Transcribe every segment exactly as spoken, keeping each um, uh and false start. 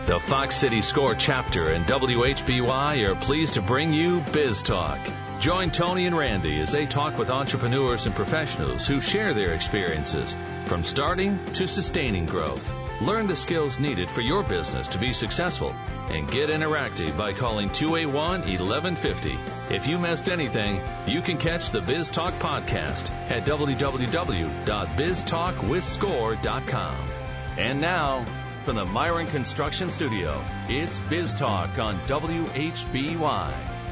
The Fox City SCORE chapter and W H B Y are pleased to bring you Biz Talk. Join Tony and Randy as they talk with entrepreneurs and professionals who share their experiences from starting to sustaining growth. Learn the skills needed for your business to be successful and get interactive by calling two eight one, one one five zero. If you missed anything, you can catch the Biz Talk podcast at w w w dot biz talk with score dot com. And now, from the Myron Construction Studio, it's Biz Talk on W H B Y.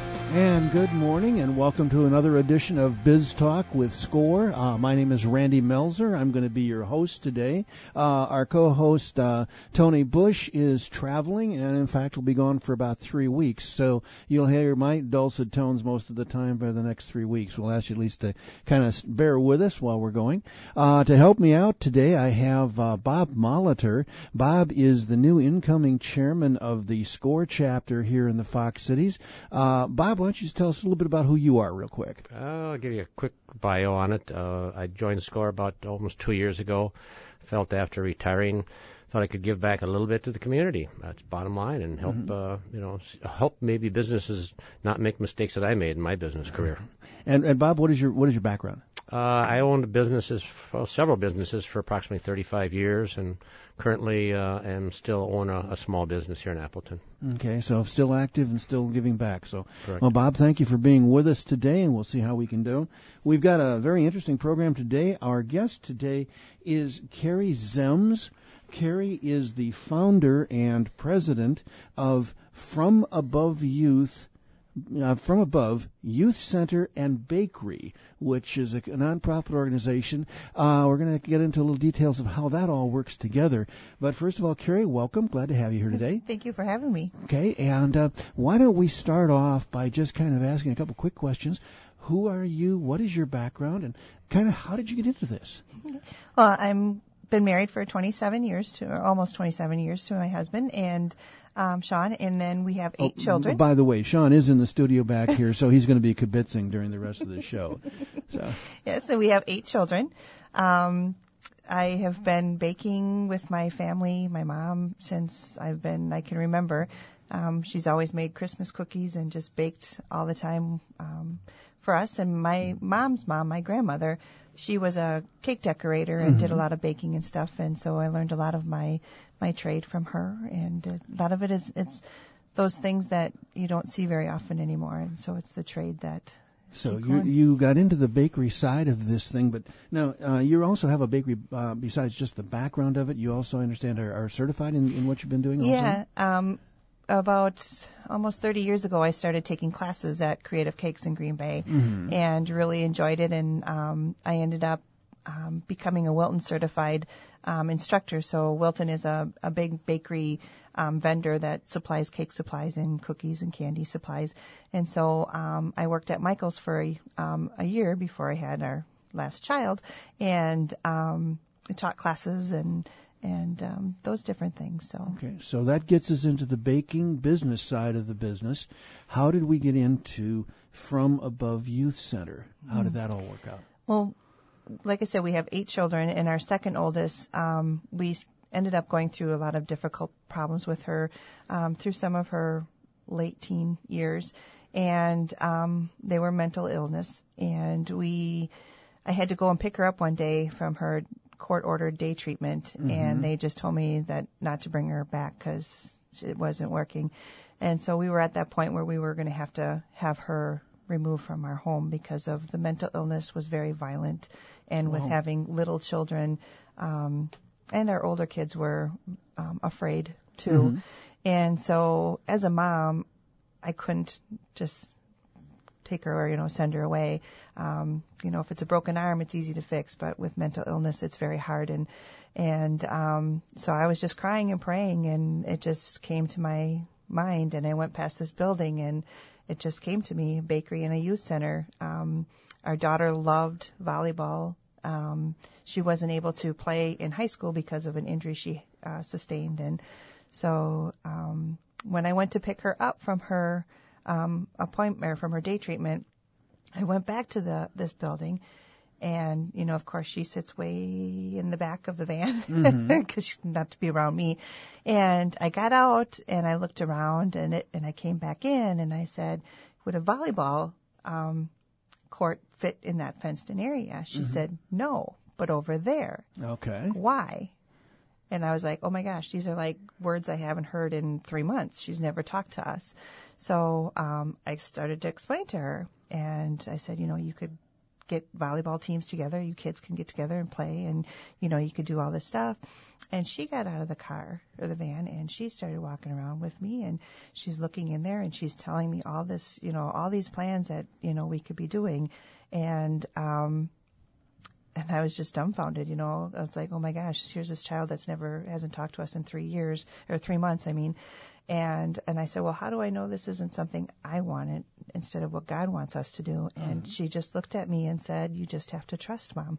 And good morning, and welcome to another edition of Biz Talk with SCORE. Uh, my name is Randy Melzer. I'm going to be your host today. Uh, our co-host, uh, Tony Bush, is traveling, and in fact will be gone for about three weeks. So you'll hear my dulcet tones most of the time for the next three weeks. We'll ask you at least to kind of bear with us while we're going. Uh, to help me out today, I have uh, Bob Molitor. Bob is the new incoming chairman of the SCORE chapter here in the Fox Cities. Uh, Bob, why don't you just tell us a little bit about who you are real quick? Uh, I'll give you a quick bio on it. Uh, I joined SCORE about almost two years ago. Felt after retiring, thought I could give back a little bit to the community. That's bottom line, and help, mm-hmm. uh, you know, help maybe businesses not make mistakes that I made in my business career. And, and Bob, what is your what is your background? Uh, I owned businesses, well, several businesses for approximately thirty-five years, and currently uh, am still own a, a small business here in Appleton. Okay, so still active and still giving back. So, Correct. Well, Bob, thank you for being with us today, and we'll see how we can do. We've got a very interesting program today. Our guest today is Carrie Zems. Carrie is the founder and president of From Above Youth. Uh, From Above Youth Center and Bakery, which is a, a nonprofit organization. Uh, we're going to get into a little details of how that all works together. But first of all, Carrie, welcome. Glad to have you here today. Thank you for having me. Okay, and uh, why don't we start off by just kind of asking a couple quick questions. Who are you? What is your background? And kind of how did you get into this? Well, I'm been married for twenty-seven years to, or almost twenty-seven years to my husband, and Um, Sean, and then we have eight oh, children. By the way, Sean is in the studio back here, so he's going to be kibitzing during the rest of the show. So. Yeah, so we have eight children. Um, I have been baking with my family, my mom, since I've been, I can remember. Um, she's always made Christmas cookies and just baked all the time um, for us. And my mom's mom, my grandmother, she was a cake decorator and mm-hmm. did a lot of baking and stuff. And so I learned a lot of my my trade from her, and a lot of it is it's those things that you don't see very often anymore, and so it's the trade that. So you you got into the bakery side of this thing, but now uh, you also have a bakery uh, besides just the background of it. You also, I understand, are, are certified in, in what you've been doing. Yeah, also? um, about almost thirty years ago, I started taking classes at Creative Cakes in Green Bay, mm-hmm. and really enjoyed it, and um, I ended up um, becoming a Wilton certified Um, instructor. So Wilton is a, a big bakery um, vendor that supplies cake supplies and cookies and candy supplies. And so um, I worked at Michael's for a, um, a year before I had our last child, and um, I taught classes and and um, those different things. So okay, so that gets us into the baking business side of the business. How did we get into From Above Youth Center? How mm. did that all work out? Well, like I said, we have eight children, and our second oldest, um, we ended up going through a lot of difficult problems with her um, through some of her late teen years, and um, they were mental illness. And we, I had to go and pick her up one day from her court-ordered day treatment, mm-hmm. and they just told me that not to bring her back because it wasn't working. And so we were at that point where we were going to have to have her removed from our home because of the mental illness was very violent, and with wow. having little children, um, and our older kids were um, afraid too. Mm-hmm. And so as a mom, I couldn't just take her or, you know, send her away. Um, you know, if it's a broken arm, it's easy to fix, but with mental illness, it's very hard. And, and, um, so I was just crying and praying, and it just came to my mind, and I went past this building, and it just came to me, a bakery and a youth center. Um, our daughter loved volleyball. Um, she wasn't able to play in high school because of an injury she uh, sustained. And so um, when I went to pick her up from her um, appointment, or from her day treatment, I went back to the this building, And, you know, of course, she sits way in the back of the van because mm-hmm. she's not to be around me. And I got out and I looked around and it, and I came back in and I said, would a volleyball um, court fit in that fenced-in area? She mm-hmm. said, no, but over there. Okay. Why? And I was like, oh, my gosh, these are like words I haven't heard in three months. She's never talked to us. So um, I started to explain to her. And I said, you know, you could get volleyball teams together. You kids can get together and play. And, you know, you could do all this stuff. And she got out of the car or the van and she started walking around with me. And she's looking in there and she's telling me all this, you know, all these plans that, you know, we could be doing. And, um, And I was just dumbfounded, you know. I was like, oh, my gosh, here's this child that's never, hasn't talked to us in three years, or three months, I mean. And and I said, well, how do I know this isn't something I wanted instead of what God wants us to do? And mm-hmm. she just looked at me and said, you just have to trust, Mom.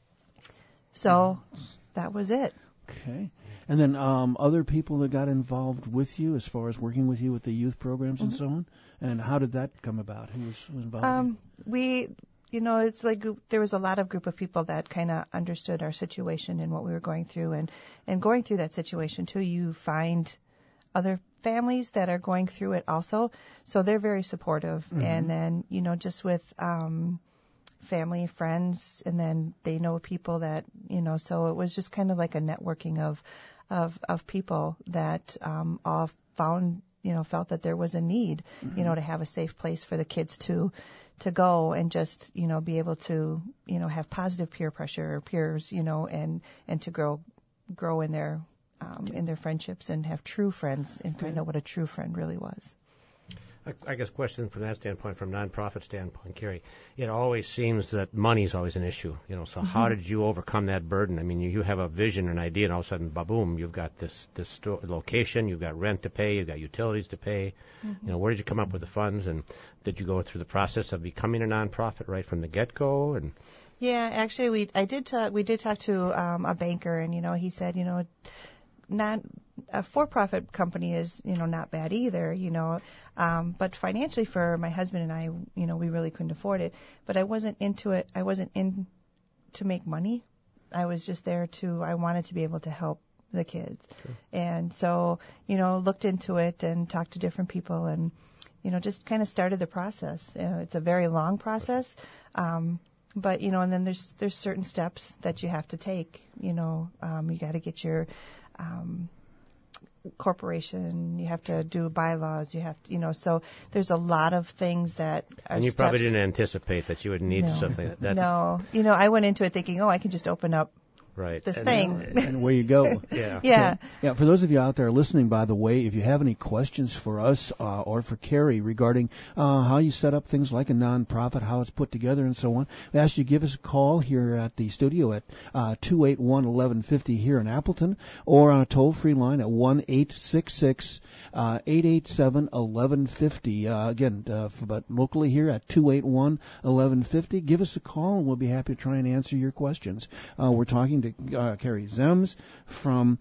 So mm-hmm. that was it. Okay. And then um, other people that got involved with you as far as working with you with the youth programs mm-hmm. and so on? And how did that come about? Who was, who was involved? Um, we... You know, it's like there was a lot of group of people that kind of understood our situation and what we were going through. And, and going through that situation, too, you find other families that are going through it also. So they're very supportive. Mm-hmm. And then, you know, just with um, family, friends, and then they know people that, you know, so it was just kind of like a networking of, of, of people that um, all found, you know, felt that there was a need, mm-hmm. you know, to have a safe place for the kids to to go and just, you know, be able to, you know, have positive peer pressure or peers, you know, and, and to grow, grow in their, um, in their friendships and have true friends and find out what a true friend really was. I, I guess question from that standpoint, from nonprofit standpoint, Carrie, it always seems that money is always an issue, you know, so mm-hmm. how did you overcome that burden? I mean, you, you have a vision, an idea, and all of a sudden, ba-boom, you've got this, this sto- location, you've got rent to pay, you've got utilities to pay. Mm-hmm. You know, where did you come up with the funds, and did you go through the process of becoming a nonprofit right from the get-go? And yeah, actually, we I did talk, we did talk to um, a banker, and, you know, he said, you know, not a for-profit company is, you know, not bad either, you know, um, but financially for my husband and I, you know, we really couldn't afford it. But I wasn't into it. I wasn't in to make money. I was just there to, I wanted to be able to help the kids. Sure. And so, you know, looked into it and talked to different people and, you know, just kind of started the process. You know, it's a very long process. Um, But, you know, and then there's there's certain steps that you have to take. You know, um, you got to get your um, corporation. You have to do bylaws. You have to, you know, so there's a lot of things that are And you steps. probably didn't anticipate that you would need no. something. Like that. No. You know, I went into it thinking, oh, I can just open up right. this and, thing. And, and where you go. yeah. Yeah. Yeah. For those of you out there listening, by the way, if you have any questions for us uh, or for Carrie regarding uh, how you set up things like a nonprofit, how it's put together, and so on, we ask you to give us a call here at the studio at uh, two eight one, eleven fifty here in Appleton, or on a toll-free line at one eight six six, eight eight seven, eleven fifty. Uh, again, uh, for, but locally here at two eight one, eleven fifty. Give us a call, and we'll be happy to try and answer your questions. Uh, we're talking to uh, Carrie Zems from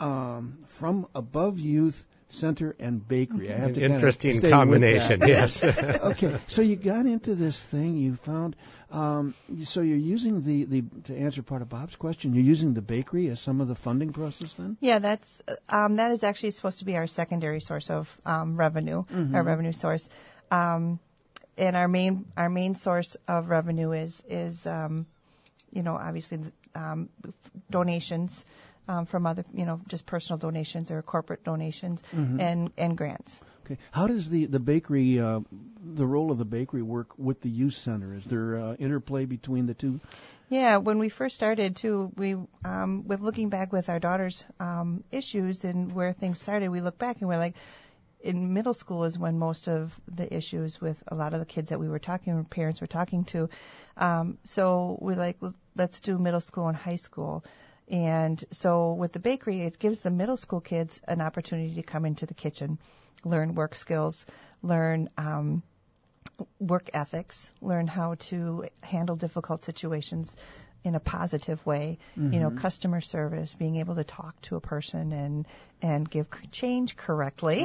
um, from Above Youth Center and Bakery. I have to interesting combination. Yes. Okay, so you got into this thing. You found um, so you're using the, the to answer part of Bob's question. You're using the bakery as some of the funding process then. Yeah, that's um, that is actually supposed to be our secondary source of um, revenue, mm-hmm. our revenue source, um, and our main our main source of revenue is is um, you know obviously. Um, donations um, from other, you know, just personal donations or corporate donations mm-hmm. and, and grants. Okay. How does the, the bakery, uh, the role of the bakery work with the youth center? Is there uh, interplay between the two? Yeah, when we first started, too, we, um, with looking back with our daughter's um, issues and where things started, we look back and we're like, in middle school is when most of the issues with a lot of the kids that we were talking, parents were talking to. Um, so we're like, let's do middle school and high school. And so with the bakery, it gives the middle school kids an opportunity to come into the kitchen, learn work skills, learn um, work ethics, learn how to handle difficult situations in a positive way, mm-hmm. you know, customer service, being able to talk to a person and and give change correctly.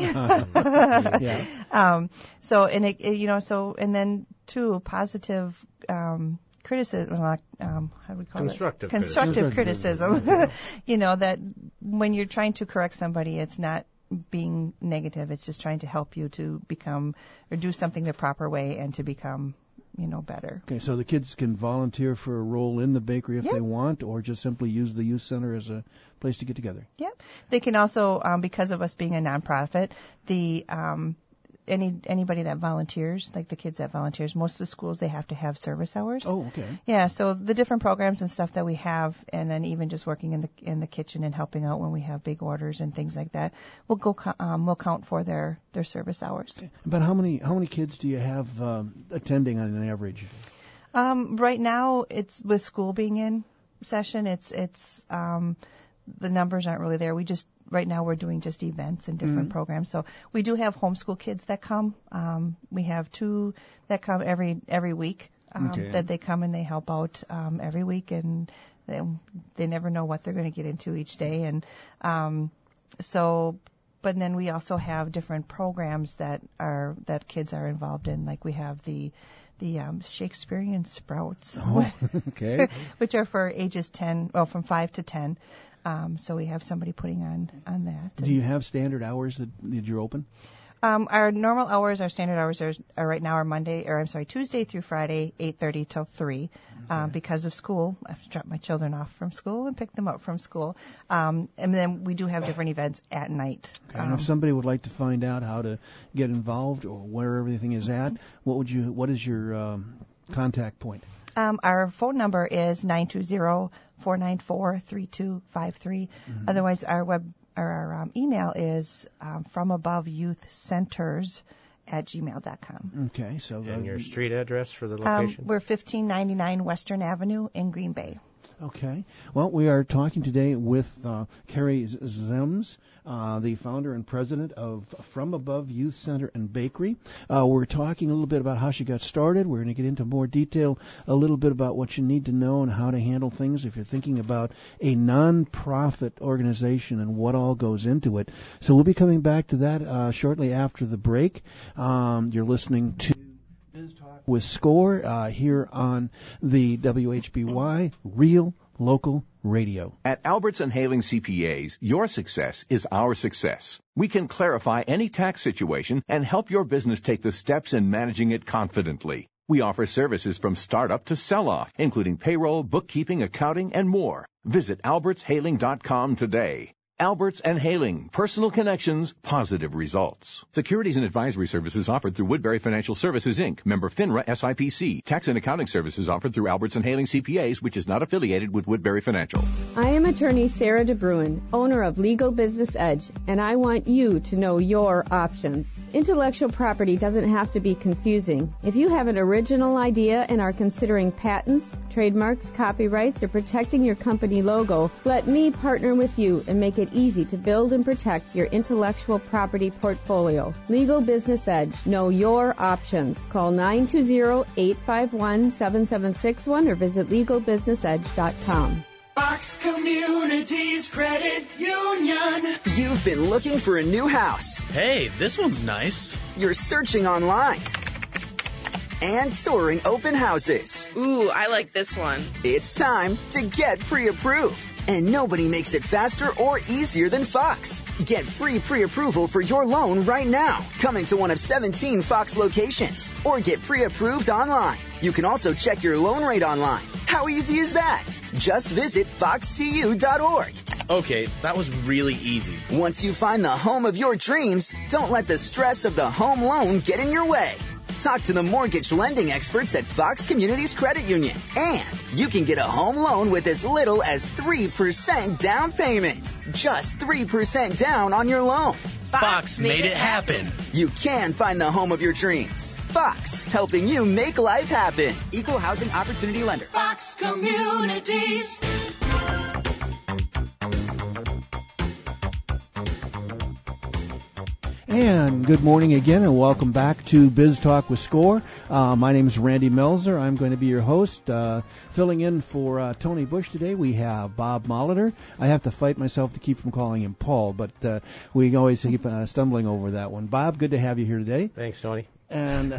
yeah. Um, so and it, it, you know, so and then too, positive um, criticism, um, how do we call Constructive it? Constructive criticism. criticism. You know, that when you're trying to correct somebody, it's not being negative. It's just trying to help you to become or do something the proper way and to become, you know, better. Okay, so the kids can volunteer for a role in the bakery if Yep. they want, or just simply use the youth center as a place to get together. Yep. They can also, um, because of us being a nonprofit, the um, any anybody that volunteers, like the kids that volunteers, most of the schools they have to have service hours. Oh, okay. Yeah, so the different programs and stuff that we have, and then even just working in the in the kitchen and helping out when we have big orders and things like that, we'll go co- um, we'll count for their, their service hours. But how many how many kids do you have um, attending on an average? Um, right now, it's with school being in session. It's it's um, the numbers aren't really there. We just right now we're doing just events and different Mhm. programs. So we do have homeschool kids that come. Um, we have two that come every every week. Um, Okay. That they come and they help out um, every week, and they, they never know what they're going to get into each day. And um, so, but then we also have different programs that are that kids are involved in. Like we have the the um, Shakespearean Sprouts, Oh, okay. which are for ages ten, well, from five to ten. Um, so we have somebody putting on on that. Do you have standard hours that, that you're open? Um, our normal hours, our standard hours are, are right now are Monday, or I'm sorry, Tuesday through Friday, eight thirty till three. Um, because of school, I have to drop my children off from school and pick them up from school. Um, and then we do have different events at night. Okay. And if somebody would like to find out how to get involved or where everything is at, what would you? What is your um, contact point? Um, our phone number is nine two zero, four nine four, three two five three. Mm-hmm. Otherwise, our web or our um, email is um, from above youth centers at gmail dot com. Okay, so And uh, your street address for the Um, location? we're fifteen ninety-nine Western Avenue in Green Bay. Okay. Well, we are talking today with uh, Carrie Zems, uh, the founder and president of From Above Youth Center and Bakery. Uh, we're talking a little bit about how she got started. We're going to get into more detail, a little bit about what you need to know and how to handle things if you're thinking about a non-profit organization and what all goes into it. So we'll be coming back to that uh, shortly after the break. Um, you're listening to Biz Talk with Score uh, here on the W H B Y Real Local Radio. At Alberts and Haling C P As, your success is our success. We can clarify any tax situation and help your business take the steps in managing it confidently. We offer services from startup to sell-off, including payroll, bookkeeping, accounting, and more. Visit alberts haling dot com today. Alberts and Haling, personal connections, positive results. Securities and advisory services offered through Woodbury Financial Services, Incorporated. Member FINRA S I P C. Tax and accounting services offered through Alberts and Haling C P As, which is not affiliated with Woodbury Financial. I am attorney Sarah DeBruin, owner of Legal Business Edge, and I want you to know your options. Intellectual property doesn't have to be confusing. If you have an original idea and are considering patents, trademarks, copyrights, or protecting your company logo, let me partner with you and make it easy to build and protect your intellectual property portfolio. Legal Business Edge. Know your options. Call nine two zero, eight five one, seven seven six one or visit legal business edge dot com. Fox Communities Credit Union. You've been looking for a new house. Hey, this one's nice. You're searching online and touring open houses. Ooh, I like this one. It's time to get pre-approved. And nobody makes it faster or easier than Fox. Get free pre-approval for your loan right now. Coming to one of seventeen Fox locations. Or get pre-approved online. You can also check your loan rate online. How easy is that? Just visit fox c u dot org. Okay, that was really easy. Once you find the home of your dreams, don't let the stress of the home loan get in your way. Talk to the mortgage lending experts at Fox Communities Credit Union. And you can get a home loan with as little as three percent down payment. Just three percent down on your loan. Fox made it happen. You can find the home of your dreams. Fox, helping you make life happen. Equal Housing Opportunity Lender. Fox Communities. And good morning again, and welcome back to Biz Talk with Score. Uh, my name is Randy Melzer. I'm going to be your host. Uh, filling in for uh, Tony Bush today, we have Bob Molitor. I have to fight myself to keep from calling him Paul, but uh, we always keep uh, stumbling over that one. Bob, good to have you here today. Thanks, Tony. And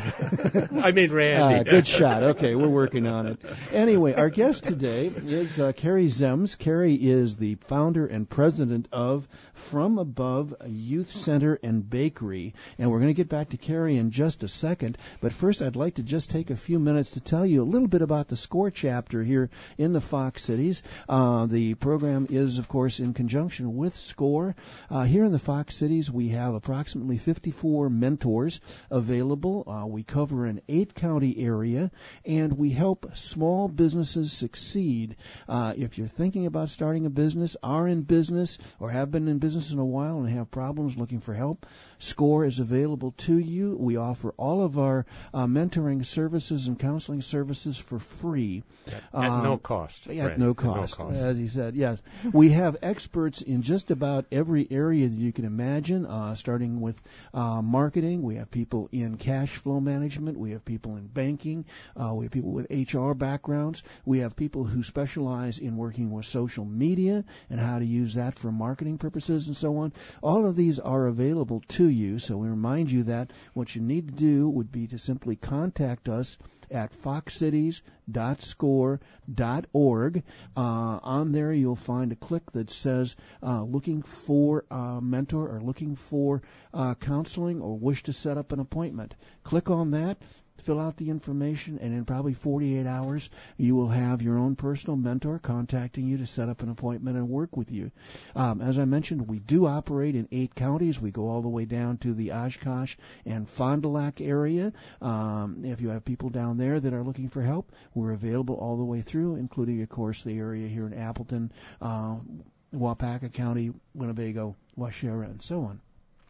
I mean Randy. Uh, good shot. Okay, we're working on it. Anyway, our guest today is uh, Carrie Zems. Carrie is the founder and president of From Above Youth Center and Bakery. And we're going to get back to Carrie in just a second. But first, I'd like to just take a few minutes to tell you a little bit about the SCORE chapter here in the Fox Cities. Uh, the program is, of course, in conjunction with SCORE. Uh, here in the Fox Cities, we have approximately fifty-four mentors available. Uh, we cover an eight-county area, and we help small businesses succeed. Uh, if you're thinking about starting a business, are in business, or have been in business in a while and have problems looking for help, SCORE is available to you. We offer all of our uh, mentoring services and counseling services for free. At, um, at no cost. At Randy, no cost, at no cost. as he said, yes. We have experts in just about every area that you can imagine, uh, starting with uh, marketing. We have people in cash flow management. We have people in banking. Uh, we have people with H R backgrounds. We have people who specialize in working with social media and how to use that for marketing purposes and so on. All of these are available to you, so we remind you that what you need to do would be to simply contact us at fox cities dot score dot org. Uh, on there, you'll find a click that says uh, looking for a mentor or looking for uh, counseling or wish to set up an appointment. Click on that, fill out the information, and in probably forty-eight hours, you will have your own personal mentor contacting you to set up an appointment and work with you. Um, as I mentioned, we do operate in eight counties. We go all the way down to the Oshkosh and Fond du Lac area. Um, if you have people down there that are looking for help, we're available all the way through, including, of course, the area here in Appleton, uh, Waupaca County, Winnebago, Waushara, and so on.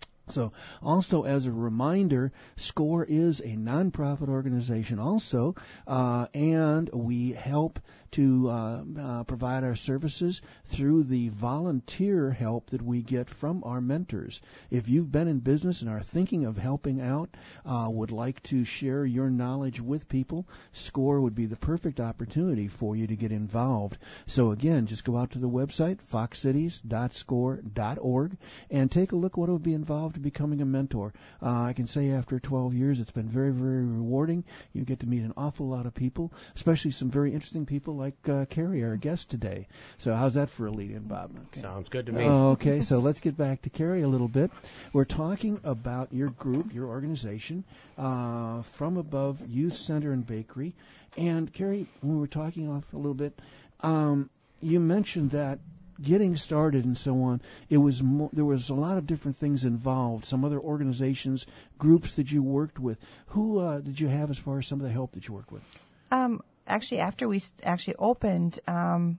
So also as a reminder, SCORE is a nonprofit organization also, uh, and we help to uh, uh, provide our services through the volunteer help that we get from our mentors. If you've been in business and are thinking of helping out, uh, would like to share your knowledge with people, SCORE would be the perfect opportunity for you to get involved. So again, just go out to the website, fox cities dot score dot org, and take a look what would be involved to becoming a mentor. Uh, I can say after twelve years, it's been very, very rewarding. You get to meet an awful lot of people, especially some very interesting people like uh, Carrie, our guest today. So how's that for a lead-in, Bob? Okay. Sounds good to me. Uh, okay, so let's get back to Carrie a little bit. We're talking about your group, your organization, uh, From Above Youth Center and Bakery. And Carrie, when we were talking off a little bit, um, you mentioned that getting started and so on, it was mo- there was a lot of different things involved. Some other organizations, groups that you worked with. Who uh, did you have as far as some of the help that you worked with? Um, actually, after we st- actually opened, um,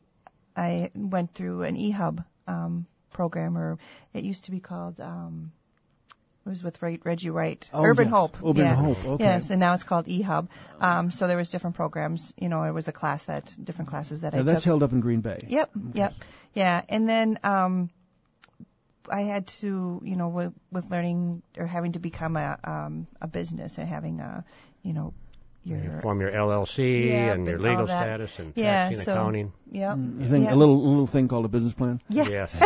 I went through an eHub um, program, or it used to be called. Um, It was with Reggie Wright. Oh, Urban yes. Hope. Urban yeah. Hope, okay. Yes, and now it's called eHub. Um, so there was different programs. You know, it was a class that, different classes that now I that's took. held up in Green Bay. Yep, Okay. yep. Yeah, and then um, I had to, you know, with, with learning or having to become a um, a business and having a, you know, your... You form your L L C Yeah, and your and legal all that. status and Yeah, tax and so- accounting. Yep. Mm, I think yeah. a little little thing called a business plan. Yeah. Yes.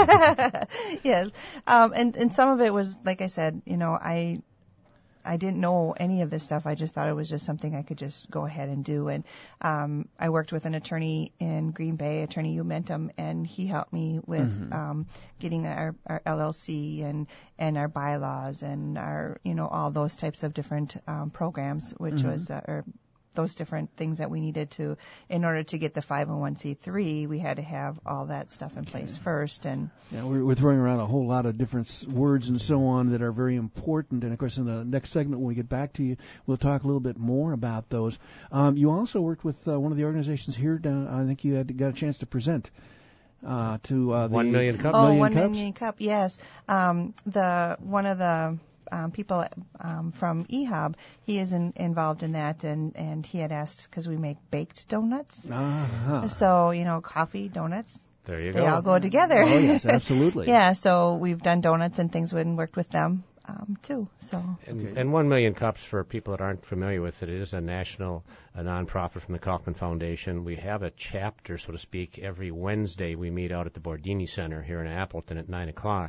Yes. Um, and, and some of it was, like I said, you know, I I didn't know any of this stuff. I just thought it was just something I could just go ahead and do. And um, I worked with an attorney in Green Bay, Attorney Umentum, and he helped me with Mhm. um, getting our, our L L C and, and our bylaws and our, you know, all those types of different um, programs, which Mhm. was, uh, or those different things that we needed to, in order to get the five oh one c three, we had to have all that stuff in place first. And Yeah, we're, we're throwing around a whole lot of different s- words and so on that are very important. And of course, in the next segment, when we get back to you, we'll talk a little bit more about those. Um, you also worked with uh, one of the organizations here. Down, I think you had got a chance to present uh, to uh, the One Million Cup. oh, Million one Cups? million cup, yes. Um, the one of the um, people um, from eHub, he is in, involved in that, and and he had asked because we make baked donuts, Uh-huh. so you know, coffee, donuts, There you they go. all go together. Oh yes, absolutely. Yeah, so we've done donuts and things and worked with them um, too. So And, Okay. and One Million Cups, for people that aren't familiar with it, it is a national a nonprofit from the Kaufman Foundation. We have a chapter, so to speak, every Wednesday. We meet out at the Bordini Center here in Appleton at nine o'clock.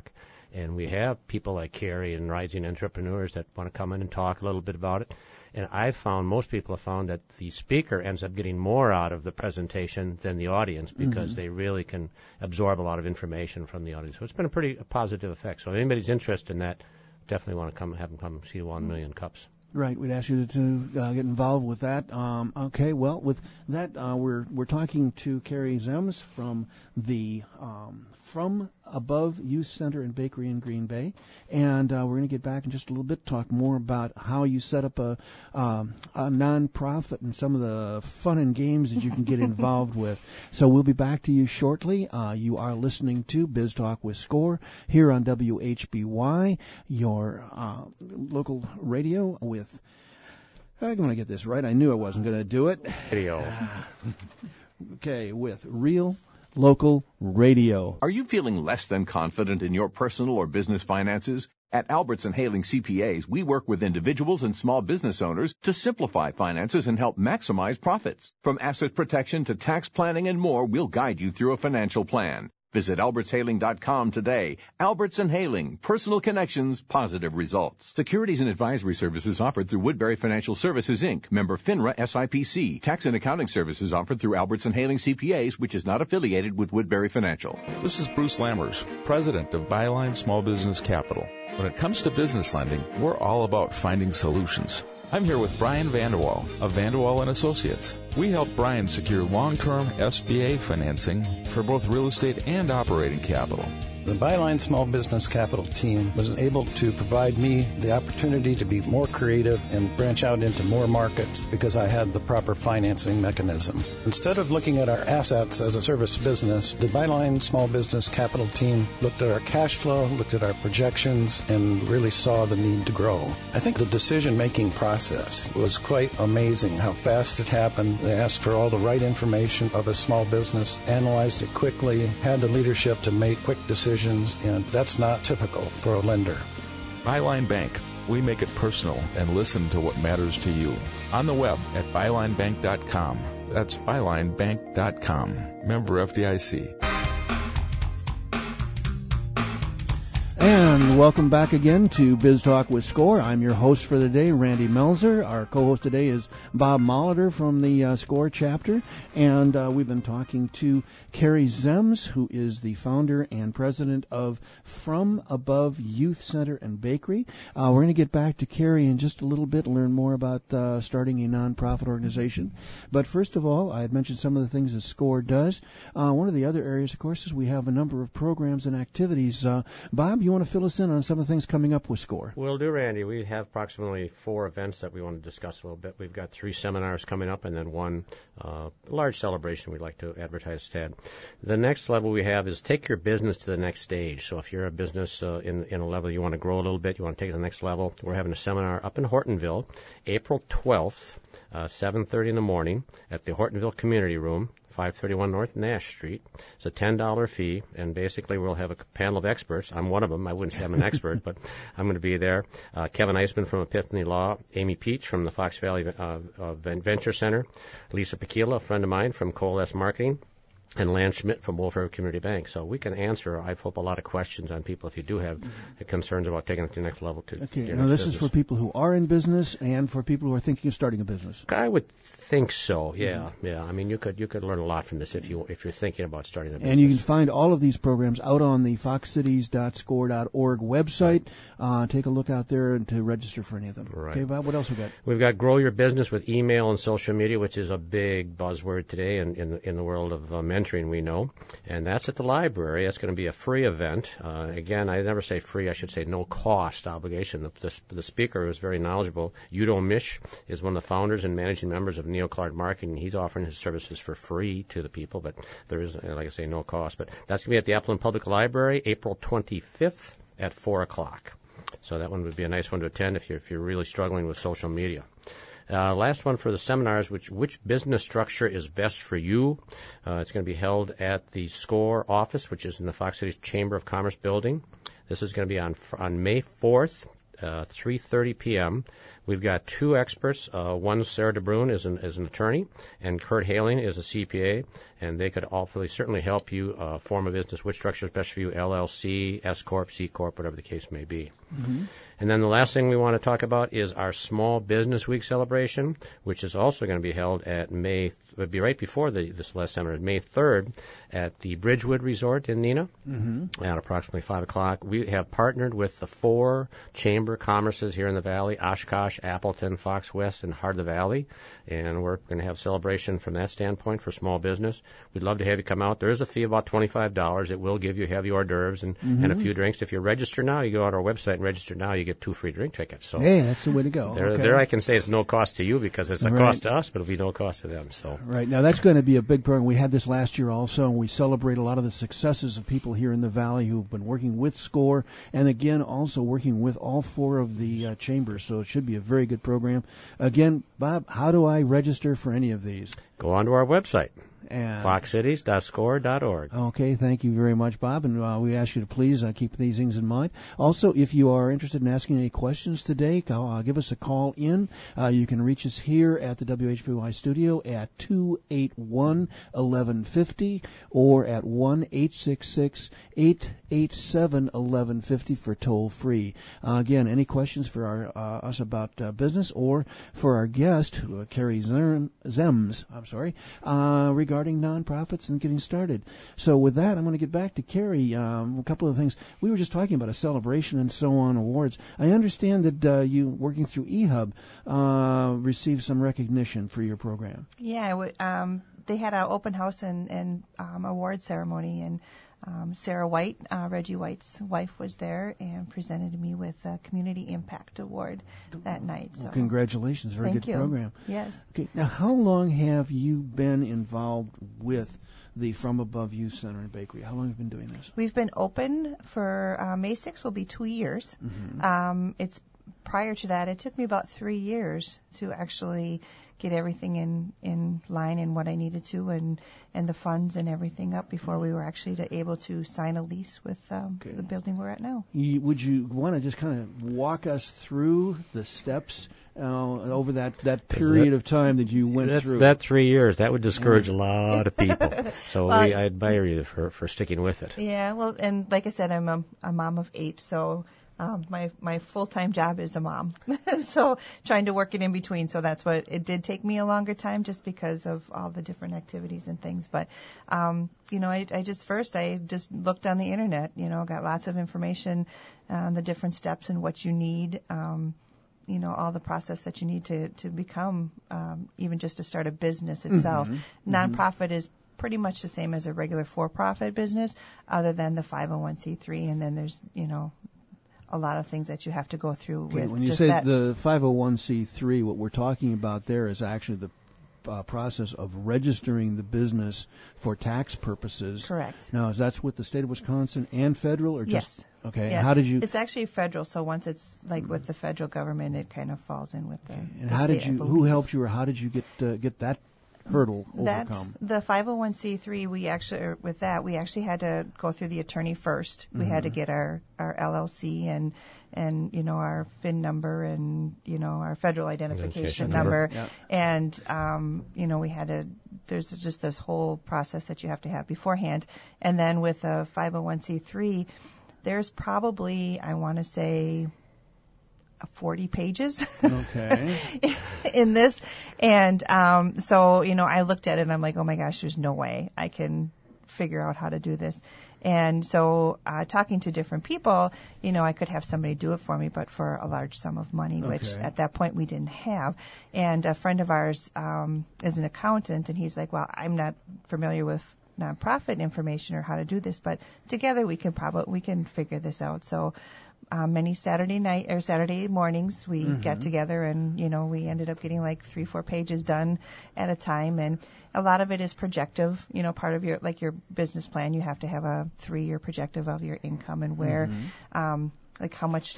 And we have people like Carrie and rising entrepreneurs that want to come in and talk a little bit about it. And I've found, most people have found that the speaker ends up getting more out of the presentation than the audience because mm-hmm. they really can absorb a lot of information from the audience. So it's been a pretty a positive effect. So if anybody's interested in that, definitely want to come have them come see One Million Cups. Right, we'd ask you to, to uh, get involved with that. Um, okay, well, with that, uh, we're we're talking to Carrie Zems from the um, From Above Youth Center and Bakery in Green Bay, and uh, we're going to get back in just a little bit, talk more about how you set up a um, a nonprofit and some of the fun and games that you can get involved with. So we'll be back to you shortly. Uh, you are listening to Biz Talk with Score here on W H B Y, your uh, local radio with. I'm going to get this right. I knew I wasn't going to do it. Radio. Okay, with Real Local Radio. Are you feeling less than confident in your personal or business finances? At Alberts and Haling C P As, we work with individuals and small business owners to simplify finances and help maximize profits. From asset protection to tax planning and more, we'll guide you through a financial plan. Visit alberts haling dot com today. Alberts and Haling, personal connections, positive results. Securities and advisory services offered through Woodbury Financial Services, Incorporated. Member FINRA S I P C. Tax and accounting services offered through Alberts and Haling C P As, which is not affiliated with Woodbury Financial. This is Bruce Lammers, president of Byline Small Business Capital. When it comes to business lending, we're all about finding solutions. I'm here with Brian Vanderwall of Vanderwall and Associates. We help Brian secure long-term S B A financing for both real estate and operating capital. The Byline Small Business Capital team was able to provide me the opportunity to be more creative and branch out into more markets because I had the proper financing mechanism. Instead of looking at our assets as a service business, the Byline Small Business Capital team looked at our cash flow, looked at our projections, and really saw the need to grow. I think the decision-making process was quite amazing how fast it happened. They asked for all the right information of a small business, analyzed it quickly, had the leadership to make quick decisions, and that's not typical for a lender. Byline Bank. We make it personal and listen to what matters to you. On the web at byline bank dot com. That's byline bank dot com. Member F D I C. And welcome back again to Biz Talk with Score. I'm your host for the day, Randy Melzer. Our co-host today is Bob Molitor from the uh, Score chapter. And uh, we've been talking to Carrie Zems, who is the founder and president of From Above Youth Center and Bakery. Uh, we're going to get back to Carrie in just a little bit and learn more about uh, starting a nonprofit organization. But first of all, I had mentioned some of the things that Score does. Uh, one of the other areas, of course, is we have a number of programs and activities. Uh, Bob, you want to fill us in on some of the things coming up with Score? Will do, Randy. We have approximately four events that we want to discuss a little bit. We've got three seminars coming up and then one uh, large celebration we'd like to advertise instead. The next level we have is take your business to the next stage. So if you're a business uh, in, in a level you want to grow a little bit, you want to take it to the next level, we're having a seminar up in Hortonville, April twelfth, uh, seven thirty in the morning at the Hortonville Community Room, five thirty-one North Nash Street. It's a ten dollars fee, and basically we'll have a panel of experts. I'm one of them. I wouldn't say I'm an expert, but I'm going to be there. Uh, Kevin Eisman from Epiphany Law, Amy Peach from the Fox Valley uh, uh, Venture Center, Lisa Paquila, a friend of mine from Coalesce Marketing, and Lance Schmidt from Wolf River Community Bank. So we can answer, I hope, a lot of questions on people if you do have mm-hmm. concerns about taking it to the next level. To okay, now this business. Is for people who are in business and for people who are thinking of starting a business. I would think so. Yeah, mm-hmm. yeah. I mean, you could you could learn a lot from this if you if you're thinking about starting a business. And you can find all of these programs out on the fox cities dot score dot org website. Right. Uh, take a look out there and to register for any of them. Right. Okay, Bob. What else we got? We've got grow your business with email and social media, which is a big buzzword today in in the, in the world of uh, mentoring. We know. And that's at the library. That's going to be a free event. Uh, again, I never say free. I should say no cost obligation. The, the, the speaker is very knowledgeable. Udo Misch is one of the founders and managing members of Neil Clark Marketing. He's offering his services for free to the people, but there is, like I say, no cost. But that's going to be at the Upland Public Library, April twenty-fifth at four o'clock. So that one would be a nice one to attend if you're, if you're really struggling with social media. Uh, last one for the seminars, which which business structure is best for you? Uh, it's going to be held at the SCORE office, which is in the Fox Cities Chamber of Commerce building. This is going to be on on May fourth, uh, three thirty p.m. We've got two experts. Uh, one, Sarah DeBruin, is an, is an attorney, and Kurt Haling is a C P A, and they could hopefully certainly help you uh, form a business. Which structure is best for you, L L C, S Corp, C Corp, whatever the case may be. Mm-hmm. And then the last thing we want to talk about is our Small Business Week celebration, which is also going to be held at May, it would be right before the, this last summer, May third, at the Bridgewood Resort in Neenah, mm-hmm. at approximately five o'clock. We have partnered with the four chamber commerces here in the Valley, Oshkosh, Appleton, Fox West, and Heart of the Valley, and we're going to have celebration from that standpoint for small business. We'd love to have you come out. There is a fee of about twenty-five dollars. It will give you heavy hors d'oeuvres and, mm-hmm. and a few drinks. If you register now, you go on our website and register now, you get two free drink tickets. So hey, that's the way to go. There, okay. there I can say it's no cost to you because it's a right. cost to us, but it'll be no cost to them. So right now, that's going to be a big program. We had this last year also, and we celebrate a lot of the successes of people here in the Valley who've been working with SCORE, and again, also working with all four of the uh, chambers. So it should be a very good program. Again, Bob, how do I register for any of these? Go onto our website. And fox cities dot score dot org. Okay, thank you very much, Bob, and uh, we ask you to please uh, keep these things in mind. Also, if you are interested in asking any questions today, uh, give us a call in. Uh, you can reach us here at the W H B Y studio at two eight one, eleven fifty or at one eight six six, eight eight seven, eleven fifty for toll free. Uh, again, any questions for our, uh, us about uh, business or for our guest, uh, Carrie Zems, I'm sorry, uh, regarding nonprofits and getting started. So with that, I'm going to get back to Carrie. Um, a couple of things. We were just talking about a celebration and so on, awards. I understand that uh, you, working through eHub, uh, received some recognition for your program. Yeah, w- um, they had an open house and, and um, award ceremony, and um, Sarah White, uh, Reggie White's wife, was there and presented me with a Community Impact Award that night. So well, congratulations. Very Thank good you. program. Yes. Okay. Now, how long have you been involved with the From Above Youth Center and Bakery? How long have you been doing this? We've been open for uh, May sixth will be two years. Mm-hmm. Um, it's prior to that, it took me about three years to actually get everything in, in line and what I needed to, and, and the funds and everything up before we were actually to able to sign a lease with um, okay. the building we're at now. You, would you want to just kind of walk us through the steps uh, over that, that period that, of time that you went that, through? That three years, that would discourage yeah. a lot of people. So well, we, I admire you for, for sticking with it. Yeah, well, and like I said, I'm a, a mom of eight, so Um, my my full-time job is a mom, so trying to work it in between. So that's what it did take me a longer time, just because of all the different activities and things. But um, you know, I, I just first I just looked on the internet. You know, got lots of information on the different steps and what you need. Um, you know, all the process that you need to to become um, even just to start a business itself. Mm-hmm. Nonprofit is pretty much the same as a regular for-profit business, other than the five oh one c three, and then there's you know. a lot of things that you have to go through okay, with when you just say that. The five oh one c three, what we're talking about there is actually the uh, process of registering the business for tax purposes. Correct. Now, is that with the state of Wisconsin and federal, or just yes? Okay. Yeah. How did you? It's actually federal. So once it's like with the federal government, it kind of falls in with the. And the how state, did you? Who helped you, or how did you get uh, get that hurdle That's overcome? the five oh one c three. We actually, or with that, we actually had to go through the attorney first. We mm-hmm. had to get our, our L L C and and you know our F I N number and you know our federal identification number, number. Yeah. and um, you know we had to. There's just this whole process that you have to have beforehand, and then with a five oh one c three, there's probably I want to say. forty pages okay. in this. And um, so, you know, I looked at it and I'm like, oh my gosh, there's no way I can figure out how to do this. And so uh, talking to different people, you know, I could have somebody do it for me, but for a large sum of money, okay. which at that point we didn't have. And a friend of ours um, is an accountant, and he's like, well, I'm not familiar with nonprofit information or how to do this, but together we can probably we can figure this out. So um, many Saturday night or Saturday mornings we mm-hmm. get together, and you know we ended up getting like three four pages done at a time, and a lot of it is projective. You know, part of your like your business plan, you have to have a three year projective of your income and where, mm-hmm. um, like how much you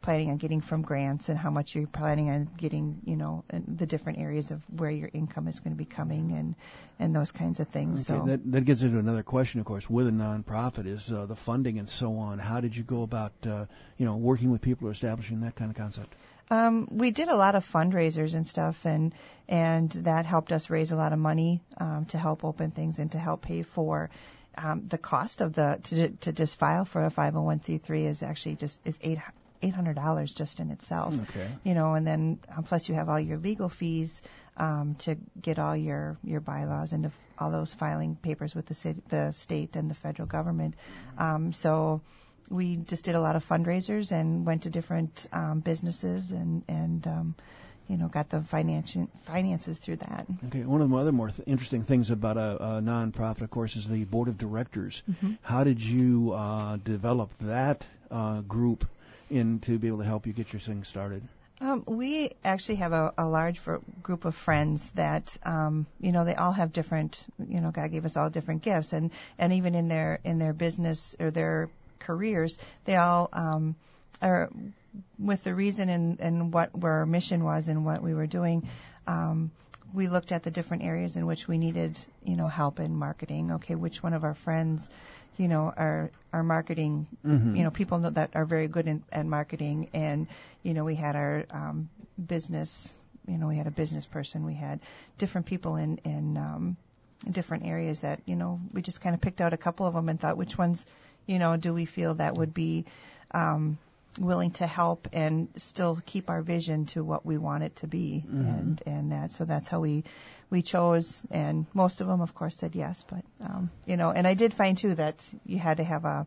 planning on getting from grants and how much you're planning on getting, you know, and the different areas of where your income is going to be coming and, and those kinds of things. Okay, so that, that gets into another question, of course, with a nonprofit is uh, the funding and so on. How did you go about, uh, you know, working with people or establishing that kind of concept? Um, we did a lot of fundraisers and stuff, and and that helped us raise a lot of money um, to help open things and to help pay for um, the cost of the to to just file for a five oh one c three is actually just is eight eight hundred dollars just in itself. Okay. You know, and then um, plus you have all your legal fees um, to get all your your bylaws and all those filing papers with the city, the state and the federal government. Um, so. We just did a lot of fundraisers and went to different um, businesses and, and um, you know, got the financi- finances through that. Okay. One of the other more th- interesting things about a, a nonprofit, of course, is the board of directors. Mm-hmm. How did you uh, develop that uh, group in to be able to help you get your thing started? Um, we actually have a, a large for, group of friends that, um, you know, they all have different, you know, God gave us all different gifts, and, and even in their in their business or their careers, they all um, are with the reason and, and what where our mission was and what we were doing. Um, we looked at the different areas in which we needed, you know, help in marketing. Okay, which one of our friends, you know, are are marketing, mm-hmm. you know, people know that are very good in, at marketing, and you know, we had our um, business, you know, we had a business person, we had different people in in um, different areas that, you know, we just kind of picked out a couple of them and thought, which ones, you know, do we feel that would be um, willing to help and still keep our vision to what we want it to be, mm-hmm. and and that so that's how we we chose, and most of them, of course, said yes, but um, you know, and I did find too that you had to have a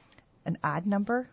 an odd number.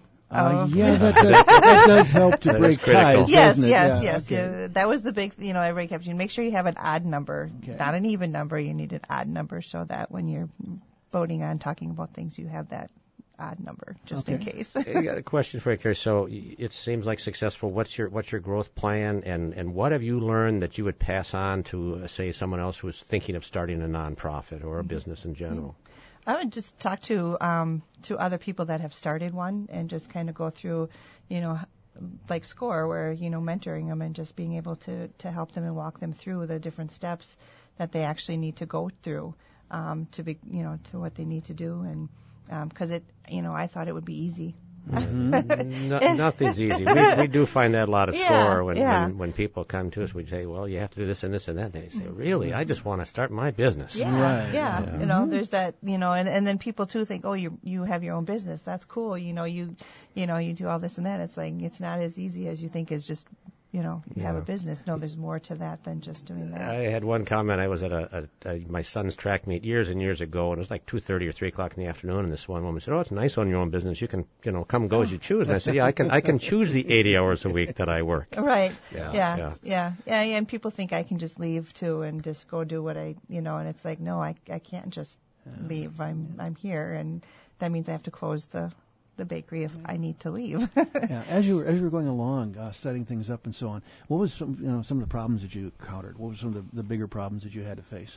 Uh, yeah, that, that, that does help to break ties. Yes, doesn't it? yes, yeah, yes. okay. Yeah, that was the big, you know, everybody kept you. Make sure you have an odd number, okay. not an even number. You need an odd number so that when you're voting on talking about things, you have that odd number just okay. in case. I got a question for you, Carrie. So it seems like successful. What's your what's your growth plan, and, and what have you learned that you would pass on to, uh, say, someone else who is thinking of starting a nonprofit or a business in general? I would just talk to um, to other people that have started one and just kind of go through, you know, like SCORE, where, you know, mentoring them and just being able to, to help them and walk them through the different steps that they actually need to go through um, to be, you know, to what they need to do. And because um, it, you know, I thought it would be easy. Mm-hmm. no, nothing's easy. We, we do find that a lot of yeah, SCORE when, yeah. when when people come to us. We say, well, you have to do this and this and that. They say, really? I just want to start my business. Yeah, right. yeah. yeah. You know, there's that, you know, and, and then people too think, oh, you you have your own business. That's cool. You know, you you know, you do all this and that. It's like it's not as easy as you think. It's just, you know, you yeah. have a business. No, there's more to that than just doing that. I had one comment. I was at a, a, a my son's track meet years and years ago, and it was like two thirty or three o'clock in the afternoon. And this one woman said, "Oh, it's nice on your own business. You can, you know, come go as you choose." And I said, "Yeah, I can. I can choose the eighty hours a week that I work." Right. Yeah. Yeah. Yeah. Yeah. Yeah. yeah. And people think I can just leave too and just go do what I, you know, and it's like, no, I I can't just yeah. leave. I'm I'm here, and that means I have to close the. the bakery if I need to leave. yeah, as you were as you were going along, uh, setting things up and so on, what was some you know some of the problems that you encountered? What were some of the, the bigger problems that you had to face?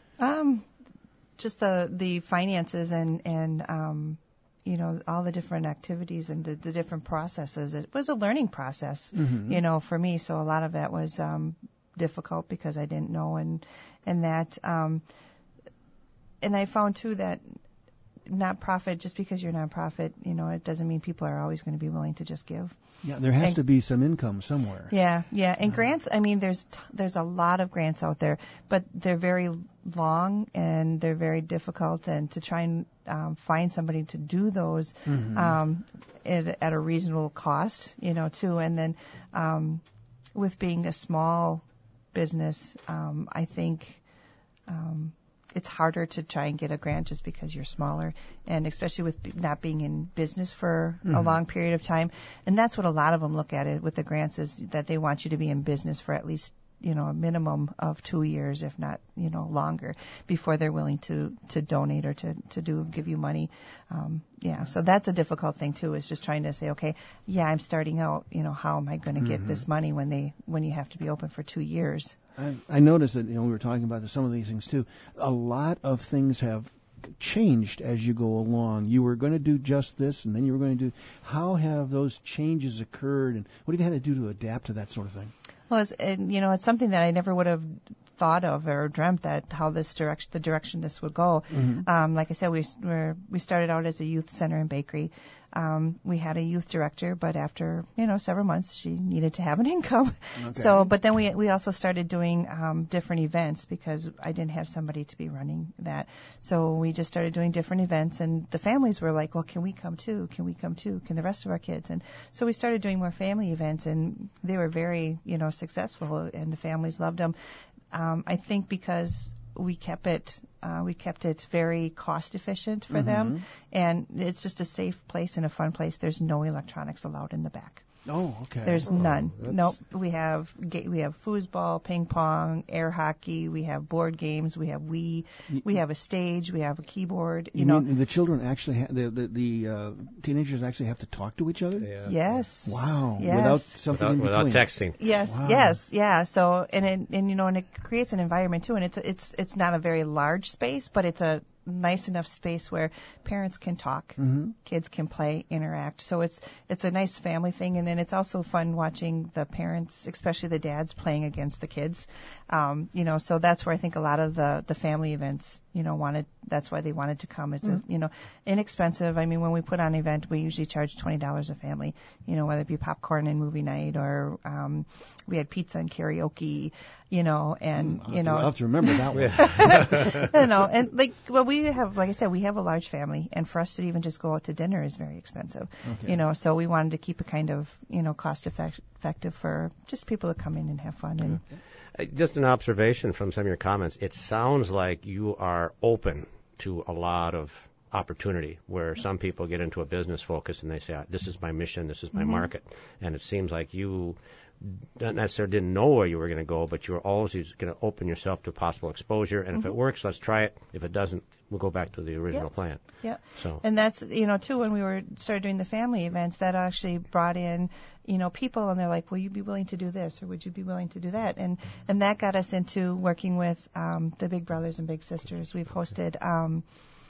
Um, just the the finances and and um, you know, all the different activities and the, the different processes. It was a learning process, mm-hmm. you know, for me. So a lot of that was um, difficult because I didn't know, and and that um, and I found too that. Nonprofit, just because you're nonprofit, you know, it doesn't mean people are always going to be willing to just give. Yeah, there has and, to be some income somewhere. Yeah, yeah, and uh, grants. I mean, there's t- there's a lot of grants out there, but they're very long and they're very difficult. And to try and um, find somebody to do those mm-hmm. um, at, at a reasonable cost, you know, too. And then um, with being a small business, um, I think. Um, It's harder to try and get a grant just because you're smaller, and especially with not being in business for mm-hmm. a long period of time. And that's what a lot of them look at it with the grants, is that they want you to be in business for at least, you know, a minimum of two years, if not, you know, longer, before they're willing to, to donate or to, to do give you money. Um, yeah, so that's a difficult thing too, is just trying to say, okay, yeah, I'm starting out, you know, how am I going to mm-hmm. get this money when they when you have to be open for two years? I, I noticed that, you know, we were talking about some of these things too. A lot of things have changed as you go along. You were going to do just this, and then you were going to do. How have those changes occurred, and what have you had to do to adapt to that sort of thing? Well, it's, and, you know, it's something that I never would have thought of or dreamt that how this direction, the direction this would go. Mm-hmm. Um, like I said, we we're, we started out as a youth center and bakery. Um, we had a youth director, but after, you know, several months, she needed to have an income. Okay. So, but then we we also started doing um, different events because I didn't have somebody to be running that. So we just started doing different events, and the families were like, well, can we come too? Can we come too? Can the rest of our kids? And so we started doing more family events, and they were very, you know, successful, and the families loved them. Um, I think because we kept it uh, we kept it very cost efficient for Mm-hmm. them, and it's just a safe place and a fun place. There's no electronics allowed in the back. Oh, okay. There's Oh, none. that's- Nope. We have ga- we have foosball, ping pong, air hockey. We have board games. We have Wii. We have a stage. We have a keyboard. You, You know. mean the children actually, ha- the the, the uh, teenagers actually have to talk to each other? Yeah. Yes. Wow. Yes. Without something Without, in without between. texting. Yes, Wow. yes, yeah. So and it, and you know, and it creates an environment too. And it's it's it's not a very large space, but it's a nice enough space where parents can talk, Mm-hmm. kids can play, interact. So it's it's a nice family thing, and then it's also fun watching the parents, especially the dads, playing against the kids. Um, you know, so that's where I think a lot of the the family events, you know, wanted. That's why they wanted to come. It's a, you know, inexpensive. I mean, when we put on an event, we usually charge twenty dollars a family. You know, whether it be popcorn and movie night, or um, we had pizza and karaoke. You know, and I'll you have know, to, I'll have to remember that one. you know, and like, well, we have, like I said, we have a large family, and for us to even just go out to dinner is very expensive. Okay. You know, so we wanted to keep it kind of, you know, cost effect- effective for just people to come in and have fun. And Uh, Just an observation from some of your comments. It sounds like you are open to a lot of opportunity, where some people get into a business focus and they say, this is my mission, this is my Mm-hmm. market. And it seems like you not necessarily didn't know where you were going to go, but you were always going to open yourself to possible exposure. And if it works, let's try it. If it doesn't, we'll go back to the original Yep. plan. yeah. So And that's, you know, too, when we were started doing the family events, that actually brought in, you know, people, and they're like, will you be willing to do this, or would you be willing to do that? And and that got us into working with um, the Big Brothers and Big Sisters. We've hosted um,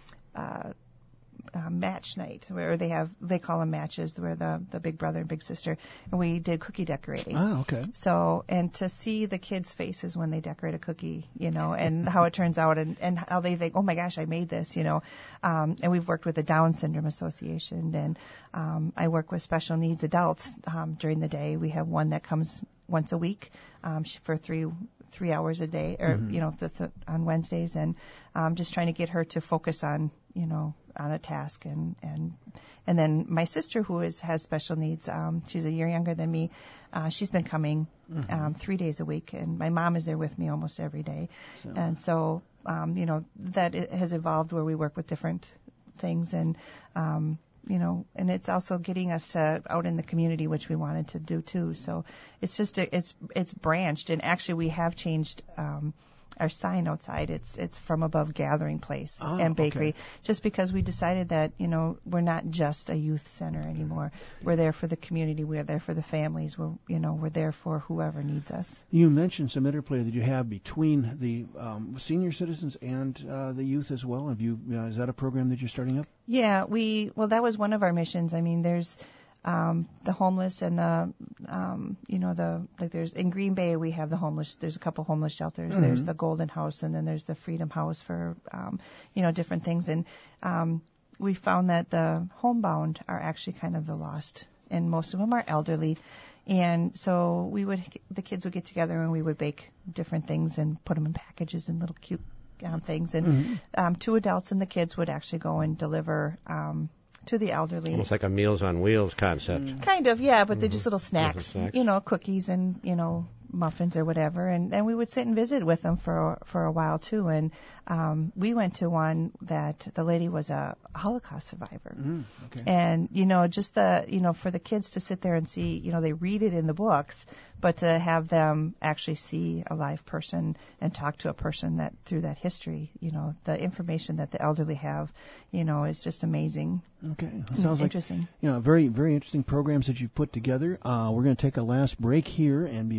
uh, uh, match night, where they have, they call them matches, where the the Big Brother and Big Sister, and we did cookie decorating. Oh, okay. So, and to see the kids' faces when they decorate a cookie, you know, and how it turns out, and, and how they think, oh my gosh, I made this, you know. Um, and we've worked with the Down Syndrome Association, and um, I work with special needs adults um, during the day. We have one that comes once a week um, sh- for three three hours a day, or Mm-hmm. you know, the th- on Wednesdays, and um, just trying to get her to focus on, you know, on a task. And and and then my sister, who is has special needs, um, she's a year younger than me. Uh, she's been coming um, three days a week, and my mom is there with me almost every day. So- And so, um, you know, that it has evolved where we work with different things, and um, you know, and it's also getting us to out in the community, which we wanted to do too. So it's just a, it's it's branched, and actually we have changed. Um, our sign outside, it's it's from above gathering place Oh, and bakery, okay. just because we decided that, you know, we're not just a youth center anymore. We're there for the community. We're there for the families. We're, you know, we're there for whoever needs us. You mentioned some interplay that you have between the um, senior citizens and uh, the youth as well. Have you? Uh, is that a program that you're starting up? Yeah, we, well, that was one of our missions. I mean, there's um, the homeless and the, um, you know, the, like there's, in Green Bay, we have the homeless, there's a couple homeless shelters. Mm-hmm. There's the Golden House, and then there's the Freedom House for, um, you know, different things. And um, we found that the homebound are actually kind of the lost, and most of them are elderly. And so we would, the kids would get together and we would bake different things and put them in packages and little cute um, things. And Mm-hmm. um, two adults and the kids would actually go and deliver um, to the elderly. almost like a Meals on Wheels concept. Kind of, yeah, but they're just little snacks, snacks. you know, cookies and, you know, muffins or whatever. And then we would sit and visit with them for for a while too. And um, we went to one that the lady was a Holocaust survivor. Mm, okay. And, you know, just the, you know, for the kids to sit there and see, you know, they read it in the books, but to have them actually see a live person and talk to a person that through that history, you know, the information that the elderly have, you know, is just amazing. Okay. And Sounds it's like interesting. you know very very interesting programs that you've put together. Uh, we're going to take a last break here and be back in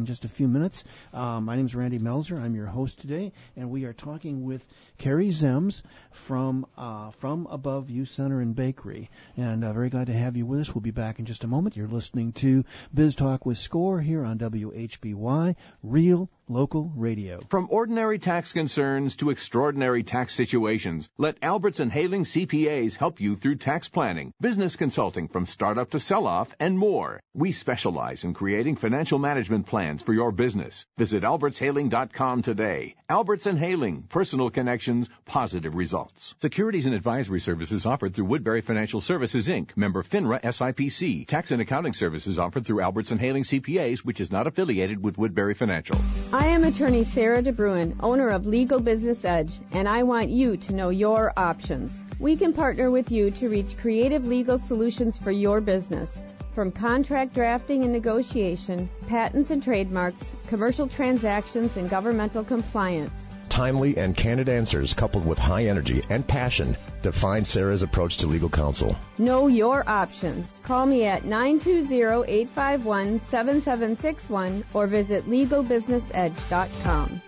just a few minutes. Uh, my name is Randy Melzer. I'm your host today, and we are talking with Carrie Zems from uh, From Above Youth Center and Bakery. And uh, very glad to have you with us. We'll be back in just a moment. You're listening to Biz Talk with Score here on W H B Y, Real Local Radio. From ordinary tax concerns to extraordinary tax situations, let Alberts and Haling C P As help you through tax planning, business consulting from startup to sell-off, and more. We specialize in creating financial management plans for your business. Visit alberts haling dot com today. Alberts and Haling, personal connections, positive results. Securities and advisory services offered through Woodbury Financial Services, Incorporated, member FINRA S I P C. Tax and accounting services offered through Alberts and Haling C P As, which is not affiliated with Woodbury Financial. I am attorney Sarah DeBruin, owner of Legal Business Edge, and I want you to know your options. We can partner with you to reach creative legal solutions for your business. From contract drafting and negotiation, patents and trademarks, commercial transactions, and governmental compliance. Timely and candid answers coupled with high energy and passion define Sarah's approach to legal counsel. Know your options. Call me at nine two zero, eight five one, seven seven six one or visit legal business edge dot com.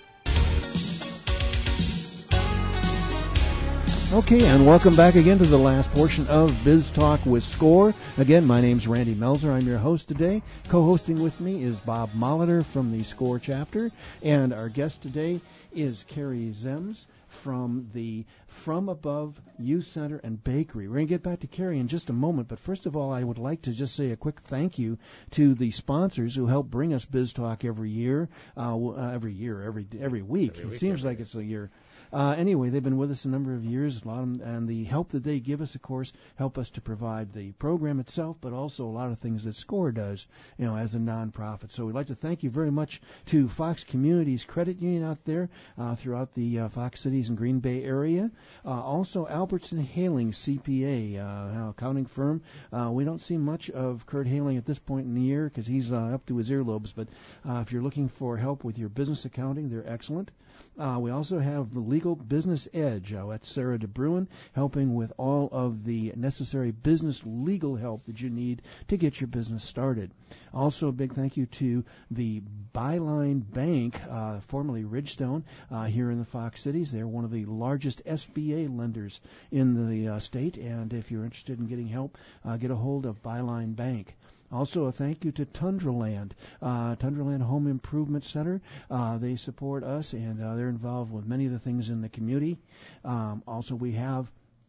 Okay, and welcome back again to the last portion of Biz Talk with Score. Again, my name's Randy Melzer. I'm your host today. Co-hosting with me is Bob Molitor from the Score chapter, and our guest today is Carrie Zems from the From Above Youth Center and Bakery. We're going to get back to Carrie in just a moment, but first of all, I would like to just say a quick thank you to the sponsors who help bring us Biz Talk every year, uh, uh, every year, every every week. Every week it seems like year. It's a year. Uh, anyway, they've been with us a number of years, a lot of them, and the help that they give us, of course, help us to provide the program itself, but also a lot of things that SCORE does, you know, as a nonprofit. So we'd like to thank you very much to Fox Communities Credit Union out there uh, throughout the uh, Fox Cities and Green Bay area. Uh, also, Alberts and Haling C P A, uh, accounting firm. Uh, we don't see much of Kurt Haling at this point in the year because he's uh, up to his earlobes, but uh, if you're looking for help with your business accounting, they're excellent. Uh, we also have the Legal Business Edge. Uh, that's Sarah DeBruin, helping with all of the necessary business legal help that you need to get your business started. Also, a big thank you to the Byline Bank, uh, formerly Ridgestone, uh, here in the Fox Cities. They're one of the largest S B A lenders in the uh, state, and if you're interested in getting help, uh, get a hold of Byline Bank. Also, a thank you to Tundraland, uh, Tundraland Home Improvement Center. Uh, they support us, and uh, they're involved with many of the things in the community. Um, also, we have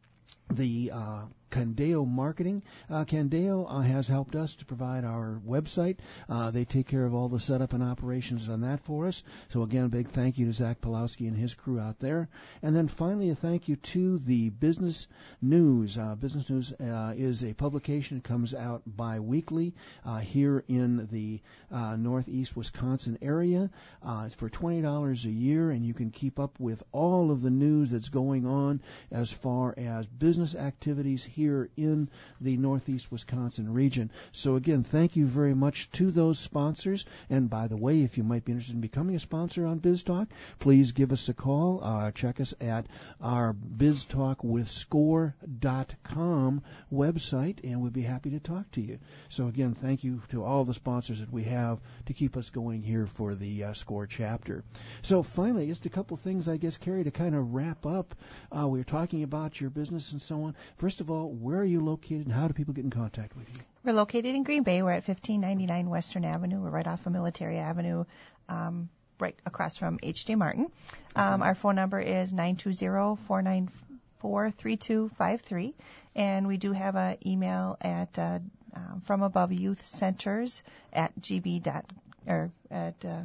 the uh, Candeo Marketing. Uh, Candeo uh, has helped us to provide our website. Uh, they take care of all the setup and operations on that for us. So again, a big thank you to Zach Pulowski and his crew out there. And then finally, a thank you to the Business News. Uh, Business News uh, is a publication that comes out bi-weekly uh, here in the uh, northeast Wisconsin area. Uh, it's for twenty dollars a year, and you can keep up with all of the news that's going on as far as business activities here here in the northeast Wisconsin region. So again, thank you very much to those sponsors. And by the way, if you might be interested in becoming a sponsor on Biz Talk, please give us a call. Uh, check us at our biz talk with score dot com website, and we'd be happy to talk to you. So again, thank you to all the sponsors that we have to keep us going here for the uh, SCORE chapter. So finally, just a couple things, I guess, Carrie, to kind of wrap up. Uh, we were talking about your business and so on. First of all, where are you located, and how do people get in contact with you? We're located in Green Bay. We're at fifteen ninety-nine Western Avenue. We're right off of Military Avenue, um, right across from H J Martin. Um, our phone number is nine two zero, four nine four, three two five three, and we do have an email at uh, um, From Above Youth Centers at gb dot or at uh,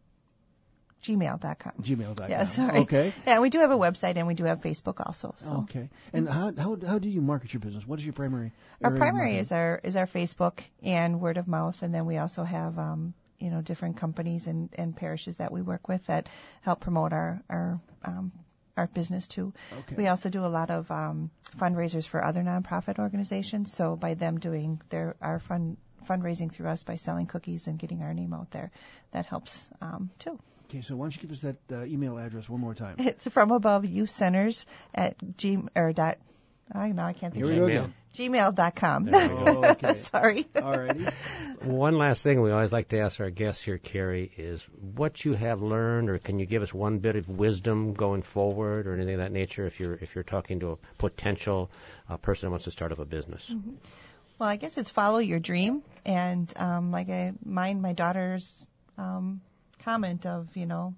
gmail dot com. gmail dot com. Yeah, sorry. Okay. Yeah, we do have a website, and we do have Facebook also. So. Okay. And how how how do you market your business? What is your primary? Our area of primary marketing? is our is our Facebook and word of mouth, and then we also have um, you know different companies and, and parishes that we work with that help promote our our um, our business too. Okay. We also do a lot of um, fundraisers for other nonprofit organizations. So by them doing their our fund fundraising through us by selling cookies and getting our name out there, that helps um, too. Okay, so why don't you give us that uh, email address one more time? It's From Above Youth Centers at g or dot I know I can't think Here of we it. go again. gmail dot com. Oh, okay. Sorry. All righty. One last thing we always like to ask our guests here, Carrie, is what you have learned, or can you give us one bit of wisdom going forward, or anything of that nature, if you're if you're talking to a potential uh, person who wants to start up a business? Mm-hmm. Well, I guess it's follow your dream, and um, like I mind my daughter's um, comment of, you know,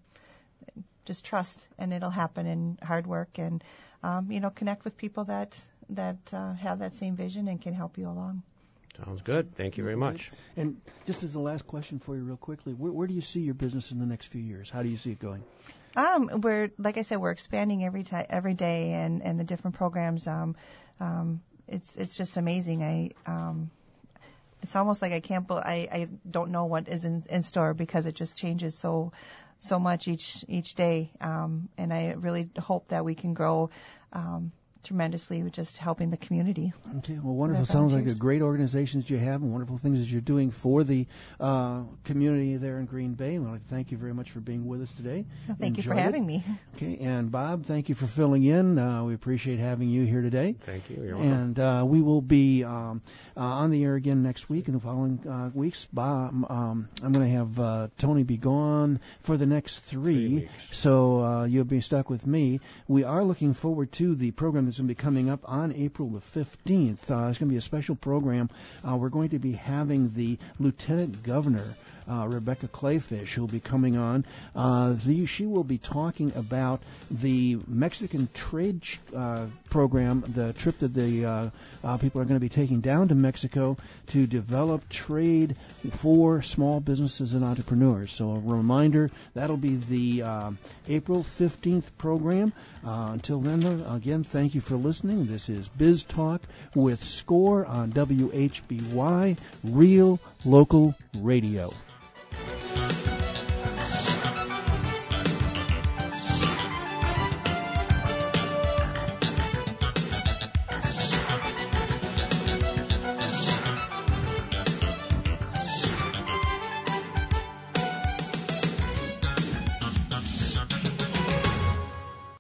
just trust, and it'll happen, and hard work, and um, you know, connect with people that that uh, have that same vision and can help you along. Sounds good. Thank you very much. And just as the last question for you real quickly, where, where do you see your business in the next few years? How do you see it going? Um, we're, like I said, we're expanding every time, every day, and, and the different programs. Um, um, it's it's just amazing. I um, it's almost like I can't. Be, I I don't know what is in, in store, because it just changes so so much each each day. Um, and I really hope that we can grow Um, tremendously with just helping the community. Okay, well, wonderful. Sounds like a great organization that you have, and wonderful things that you're doing for the uh, community there in Green Bay. Well, thank you very much for being with us today. Well, thank Enjoyed you for having it. me. Okay, and Bob, thank you for filling in. Uh, we appreciate having you here today. Thank you. You're welcome. And uh, we will be um, uh, on the air again next week and the following uh, weeks. Bob, um, I'm going to have uh, Tony be gone for the next three, three so uh, you'll be stuck with me. We are looking forward to the program that's going to be coming up on April the fifteenth. Uh, it's going to be a special program. Uh, we're going to be having the Lieutenant Governor, uh, Rebecca Clayfish, who will be coming on. Uh, the, she will be talking about the Mexican trade uh, program, the trip that the uh, uh, people are going to be taking down to Mexico to develop trade for small businesses and entrepreneurs. So a reminder, that'll be the uh, April fifteenth program. Uh, until then, uh, again, thank you for listening. This is Biz Talk with Score on W H B Y, Real Local Radio.